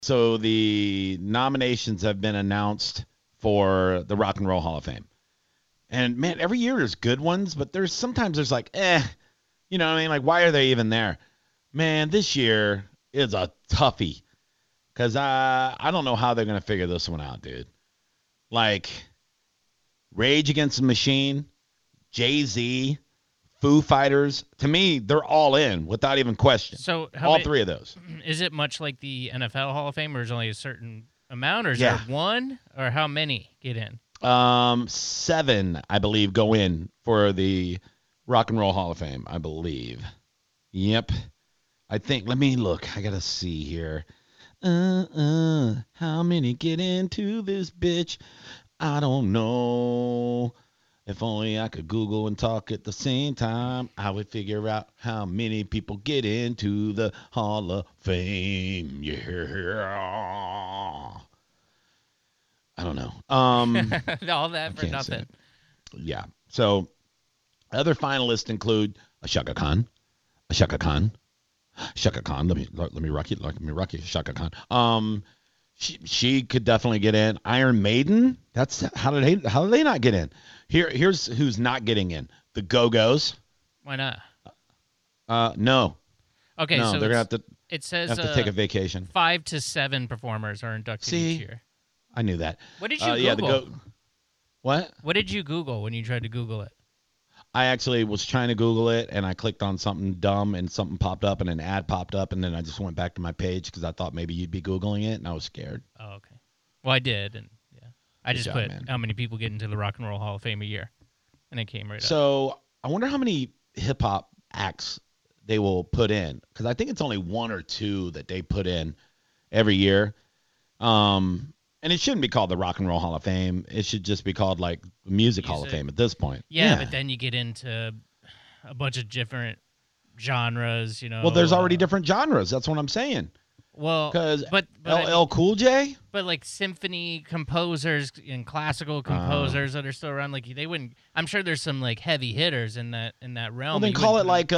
So the nominations have been announced for the Rock and Roll Hall of Fame. And man, every year there's good ones, but sometimes there's like, you know what I mean? Like, why are they even there? Man, this year is a toughie. Because I don't know how they're going to figure this one out, dude. Like, Rage Against the Machine, Jay-Z, Foo Fighters. To me, they're all in without even question. So all three of those. Is it much like the NFL Hall of Fame, or is it only a certain amount, or is there one, or how many get in? 7, I believe, go in for the Rock and Roll Hall of Fame, I believe. Yep. I think, let me look. I got to see here. How many get into this bitch? I don't know. If only I could Google and talk at the same time, I would figure out how many people get into the Hall of Fame. Yeah. I don't know. All that for nothing. Yeah. So other finalists include Chaka Khan. Chaka Khan. Let me rock you. Chaka Khan. She could definitely get in. Iron Maiden. That's how did they not get in? Here's who's not getting in. The Go-Go's. Why not? No. Okay, no, so they're gonna have to. It says have to take a vacation. 5 to 7 performers are inducted each year. I knew that. What did you Google? What? What did you Google when you tried to Google it? I actually was trying to Google it, and I clicked on something dumb, and something popped up, and an ad popped up, and then I just went back to my page because I thought maybe you'd be Googling it, and I was scared. Oh, okay. Well, I did, and yeah. I just put man. How many people get into the Rock and Roll Hall of Fame a year, and it came right up. So I wonder how many hip-hop acts they will put in, because I think it's only 1 or 2 that they put in every year. And it shouldn't be called the Rock and Roll Hall of Fame. It should just be called, like, Music Hall of Fame at this point. Yeah, but then you get into a bunch of different genres, you know. Well, there's already different genres. That's what I'm saying. Well, because but LL Cool J? But, like, symphony composers and classical composers that are still around, like, they wouldn't. I'm sure there's some, like, heavy hitters in that realm. Well, then call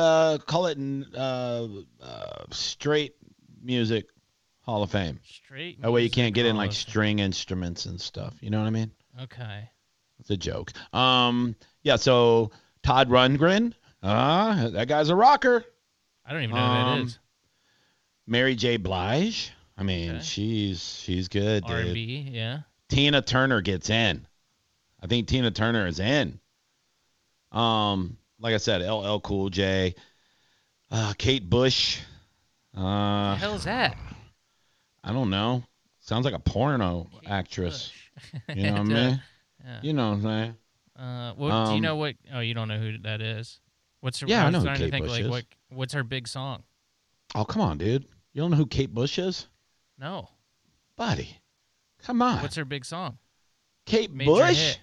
it straight music Hall of Fame. Straight. That way you can't get in like string instruments and stuff. You know what I mean? Okay. It's a joke. Yeah. So Todd Rundgren, that guy's a rocker. I don't even know who that is. Mary J. Blige. I mean, she's good. R&B, yeah. Tina Turner gets in. I think Tina Turner is in. Like I said, LL Cool J, Kate Bush. What the hell is that? I don't know. Sounds like a porno actress. You know what I mean? Yeah. You know what I'm saying? Do you know what? Oh, you don't know who that is. What's her? Yeah, I know who trying Kate to think Bush like is. what's her big song? Oh, come on, dude. You don't know who Kate Bush is? No. Buddy, come on. What's her big song? Kate Major Bush? hit.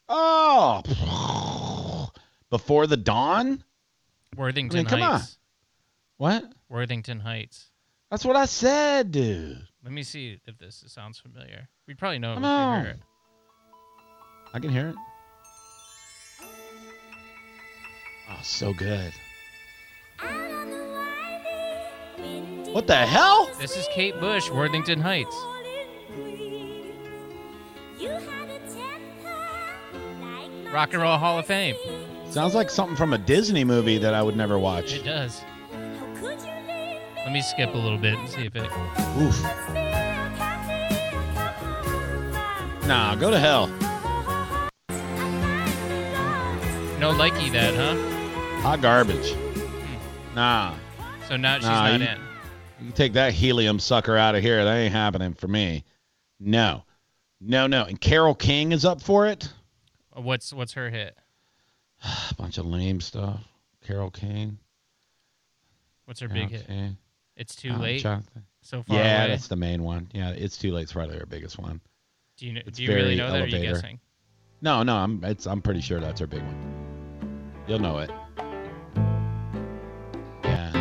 Oh, Before the Dawn? Worthington come Heights. on. What? Worthington Heights. That's what I said, dude. Let me see if this sounds familiar. We'd probably know it if Come we on. hear it. I can hear it. Oh, so good. What the hell? This is Kate Bush, Worthington Heights. Rock and Roll Hall of Fame. Sounds like something from a Disney movie that I would never watch. It does. Let me skip a little bit and see if it... Oof. Nah, go to hell. No likey that, huh? Hot garbage. Nah. So now she's not in. You can take that helium sucker out of here. That ain't happening for me. No. And Carole King is up for it. What's her hit? A bunch of lame stuff. Carole King. What's her big hit? It's Too Late. So far yeah, away. that's the main one. Yeah, It's Too Late is probably her biggest one. Do you really know that, or are you guessing? No, I'm pretty sure that's her big one. You'll know it. Yeah.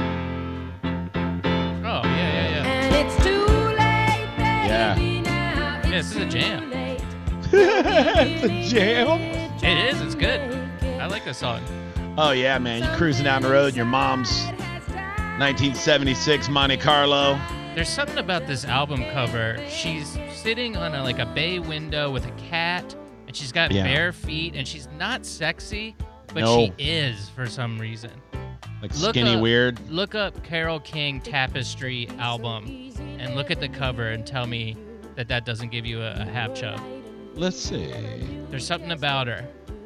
Oh, yeah. And it's too late, baby, now. Yeah, this is a jam. It's a jam? It is. It's good. I like this song. Oh, yeah, man. You're cruising down the road in your mom's 1976 Monte Carlo. There's something about this album cover. She's sitting on a bay window with a cat, and she's got bare feet, and she's not sexy, but she is for some reason. Like skinny weird. Look up Carole King Tapestry album, and look at the cover and tell me that doesn't give you a half chub. Let's see. There's something about her.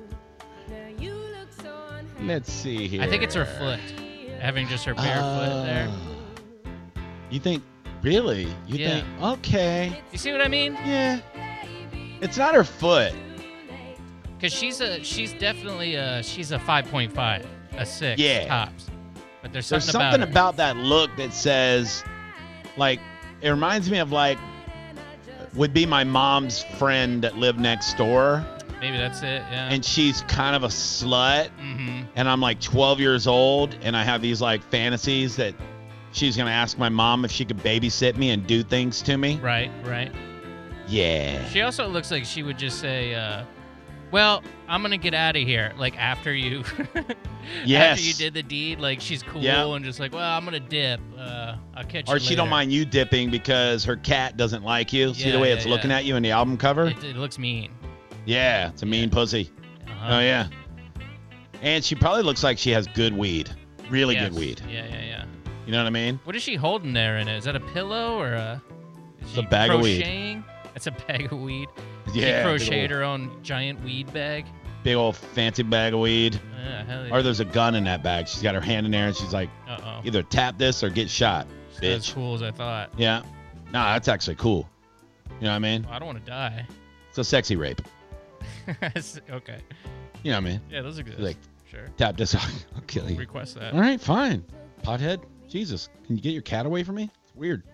Let's see here. I think it's her foot, having just her bare foot there. You think? Really? You think? Okay. You see what I mean? Yeah. It's not her foot. Because she's definitely a 5.5, a 6 tops. But there's something about that look that says, like, it reminds me of would be my mom's friend that lived next door. Maybe that's it, yeah. And she's kind of a slut. Mm-hmm. And I'm 12 years old, and I have these fantasies that she's going to ask my mom if she could babysit me and do things to me. Right. Yeah. She also looks like she would just say, well, I'm going to get out of here. After you after you did the deed, she's cool and just well, I'm going to dip. I'll catch you Or she later. don't mind you dipping because her cat doesn't like you. See the way it's looking at you in the album cover? It looks mean. Yeah, it's a mean pussy. Uh-huh. Oh, yeah. And she probably looks like she has good weed. Really good weed. Yeah. You know what I mean? What is she holding there in it? Is that a pillow or It's a bag of weed. It's a bag of weed. Yeah. She crocheted her own giant weed bag. Big old fancy bag of weed. Yeah, hell yeah. Or there's a gun in that bag. She's got her hand in there and she's like, Uh-oh. either tap this or get shot, It's not as bitch. cool as I thought. Yeah. Nah, that's actually cool. You know what I mean? I don't want to die. It's a sexy rape. Okay. You know what I mean? Yeah, those exist. Like, sure. tap this, I'll kill you. Request that. All right, fine. Pothead. Jesus. Can you get your cat away from me? It's weird.